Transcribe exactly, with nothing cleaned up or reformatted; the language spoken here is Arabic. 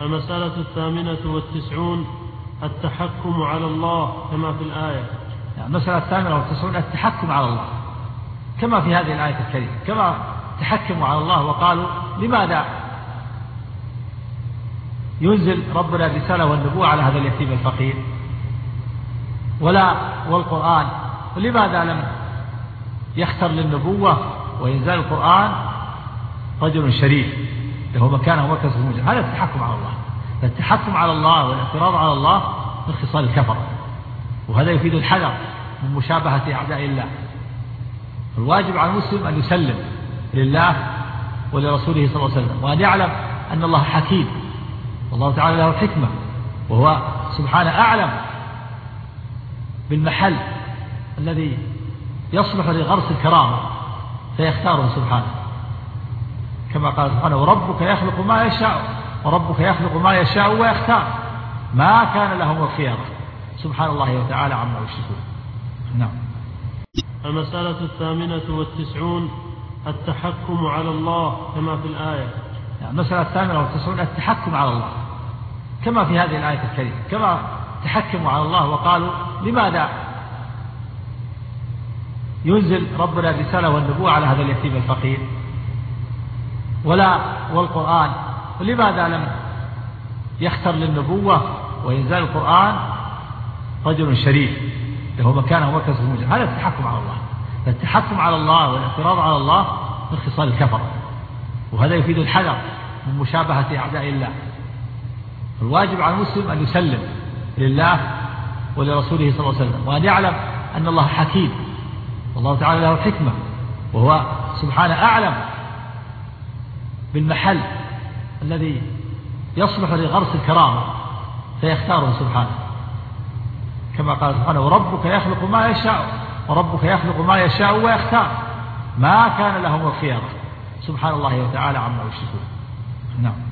المسألة الثامنة والتسعون التحكم على الله كما في الآية. المسألة الثامنة والتسعون التحكم على الله كما في هذه الآية الكريمة، كما تحكموا على الله وقالوا لماذا ينزل ربنا الرسالة والنبوة على هذا اليتيم الفقير ولا والقرآن، ولماذا لم يختر للنبوة وينزل القرآن رجل شريف له مكانه ومركزه المجد. هذا التحكم على الله. فالتحكم على الله والاعتراض على الله من خصال الكفر، وهذا يفيد الحذر من مشابهة أعداء الله. الواجب على المسلم أن يسلم لله ولرسوله صلى الله عليه وسلم، وأن يعلم أن الله حكيم والله تعالى له الحكمة، وهو سبحانه أعلم بالمحل الذي يصلح لغرس الكرامة فيختاره سبحانه، كما قال سبحانه وربك يخلق ما يشاء وربك يخلق ما يشاء ويختار ما كان لهم الخيار. سبحان الله وتعالى عما يشركون. نعم. المسألة الثامنة والتسعون التحكم على الله كما في الآية. المسألة الثامنة والتسعون التحكم على الله كما في هذه الآية الكريمة، كما تحكموا على الله وقالوا لماذا ينزل ربنا الرسالة والنبوة على هذا اليتيم الفقير ولا والقرآن، ولماذا لم يختر للنبوة وينزل القرآن رجل شريف له مكانه ومركزه المجد. هذا التحكم على الله. فالتحكم على الله والاعتراض على الله من خصال الكفر، وهذا يفيد الحذر من مشابهة أعداء الله. الواجب على المسلم أن يسلم لله ولرسوله صلى الله عليه وسلم، وأن يعلم أن الله حكيم والله تعالى له الحكمة، وهو سبحانه أعلم بالمحل الذي يصلح لغرس الكرامة فيختاره سبحانه، كما قال سبحانه وربك يخلق ما يشاء وربك يخلق ما يشاء ويختار ما كان لهم الخيار. سبحان الله وتعالى عما يشركون. نعم.